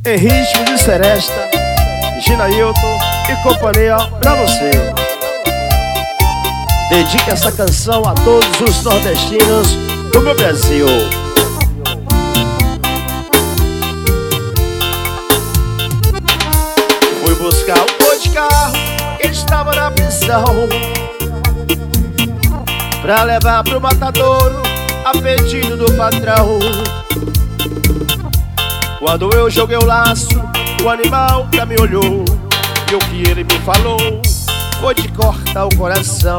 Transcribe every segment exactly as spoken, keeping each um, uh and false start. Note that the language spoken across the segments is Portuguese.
em ritmo de seresta, Ginailton e companhia pra você. Dedique essa canção a todos os nordestinos do meu Brasil. Fui buscar o boi de carro que estava na prisão, pra levar pro matadouro a pedido do patrão. Quando eu joguei o laço, o animal pra mim olhou, e o que ele me falou foi de cortar o coração.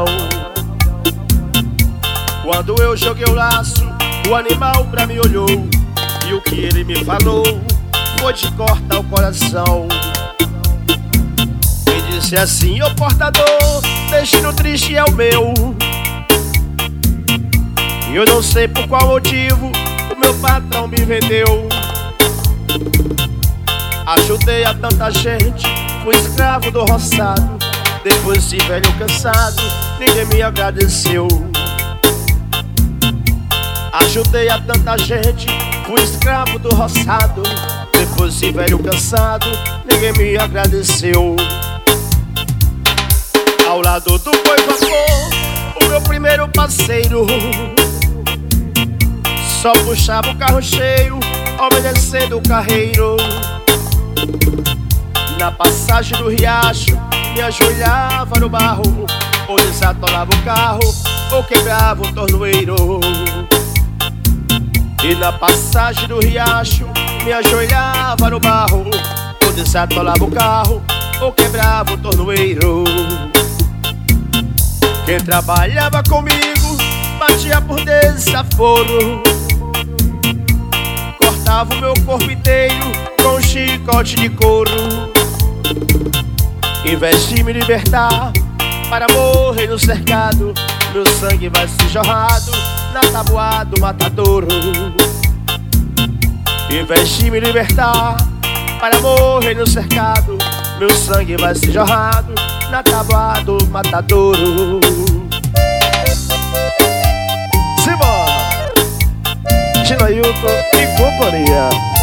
Quando eu joguei o laço, o animal pra mim olhou, e o que ele me falou foi de cortar o coração. Me disse assim: ô portador, destino triste é o meu, e eu não sei por qual motivo o meu patrão me vendeu. Ajudei a tanta gente, fui escravo do roçado, depois de velho cansado, ninguém me agradeceu. Ajudei a tanta gente, fui escravo do roçado, depois de velho cansado, ninguém me agradeceu. Ao lado do boi vapor, o meu primeiro parceiro só puxava o carro cheio, obedecendo o carreiro. Na passagem do riacho, me ajoelhava no barro, ou desatolava o carro, ou quebrava o tornoeiro. E na passagem do riacho, me ajoelhava no barro, ou desatolava o carro, ou quebrava o tornoeiro. Quem trabalhava comigo batia por desaforo, cortava o meu corpo inteiro com um chicote de couro. Em vez de me libertar para morrer no cercado, meu sangue vai ser jorrado na tabuada do matadouro. Em vez de me libertar para morrer no cercado, meu sangue vai ser jorrado na tabuada do matadouro. Simbora! Ginailton e companhia.